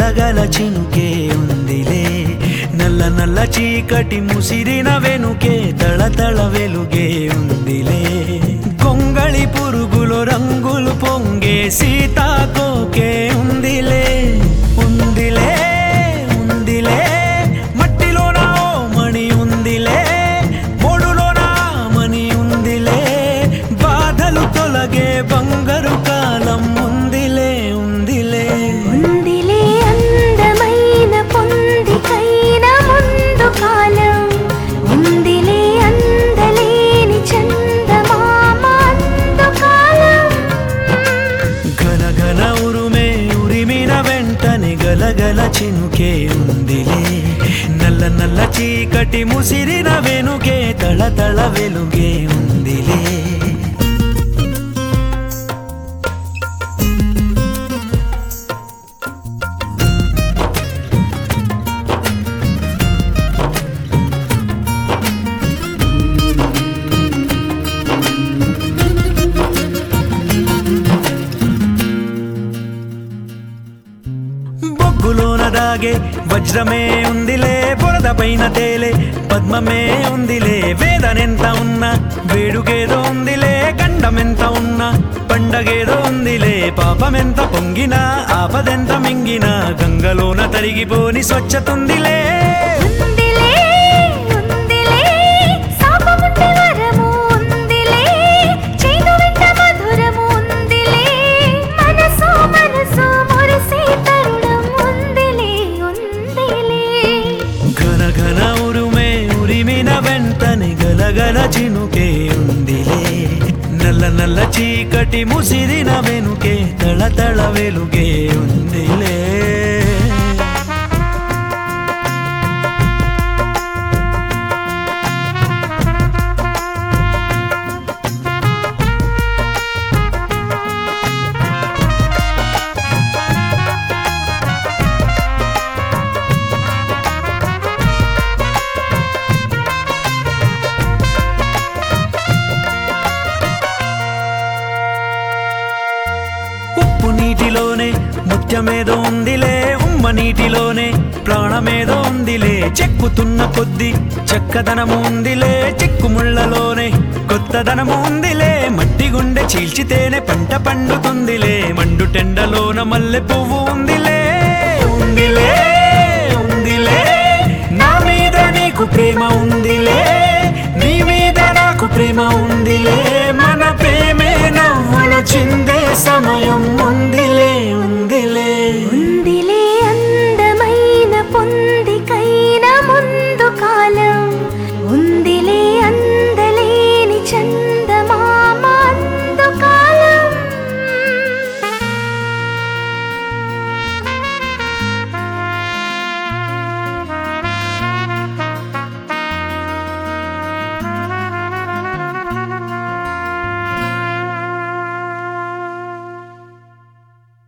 గలగల చినుకే ఉందిలే నల్ల నల్ల చీకటి ముసిరిన వెనుకే తళతళ వెలుగే ఉందిలే కొంగళి పురుగులు రంగులు పొంగే సీతాకోకే ఉందిలే ఉందిలే ఉందిలే మట్టిలోన ఓ మణి ఉందిలే మోడులోన మణి ఉందిలే బాధలు తొలగే బంగారు కాలం ఉందిలే ఉందిలే ఉందిలే అందమైన పొందికైన ముందు కాలం ఉందిలే అందలేని చందమామ అందుకాలం ఘన ఘన ఉరుమే ఉరిమిన వెంటనే గలగల చినుకే ఉందిలే నల్ల నల్ల చీకటి ముసిరిన వెనుకే తళతళ వెలుగే ఉందిలే బొగ్గులోన దాగే వజ్రమే ఉందిలే బురద పైన తేలే పద్మమే ఉందిలే వేదనెంత ఉన్నా వేడుకేదో ఉందిలే గండమెంత ఉన్నా పండగేదో ఉందిలే పాపమెంత పొంగినా ఆపదెంత మింగినా గంగలోన తరిగిపోని స్వచ్ఛతుందిలే ఉందిలే ఉందిలే శాపముంది వరము ఉందిలే చేదు వెంట మధురము ఉందిలే మనసు మనసు మురిసే తరుణం ఉందిలే ఉందిలే ఘన ఘన ఉరుమే ఉరిమిన వెంటనే గలగల చినుకే ఉందిలే నల్ల నల్ల చీకటి ముసిరిన వెనుకే తళతళ వెలుగే ఉందిలే ఉప్పు నీటిలోనే ముత్యమేదో ఉందిలే ఉమ్మ నీటిలోనే ప్రాణమేదో ఉందిలే చెక్కుతున్న కొద్ది చక్కదనము ఉందిలే చిక్కుముళ్లలోనే కొత్తదనము ఉందిలే మట్టి గుండె చీల్చితేనే పంట పండుతుందిలే మండు టెండలోన మల్లె పువ్వు ఉందిలే ఉందిలే ఉందిలే నా మీద నీకు ప్రేమ ఉందిలే నీ మీద నాకు ప్రేమ ఉందిలే మన ప్రేమే నవ్వుల చిందే సమయం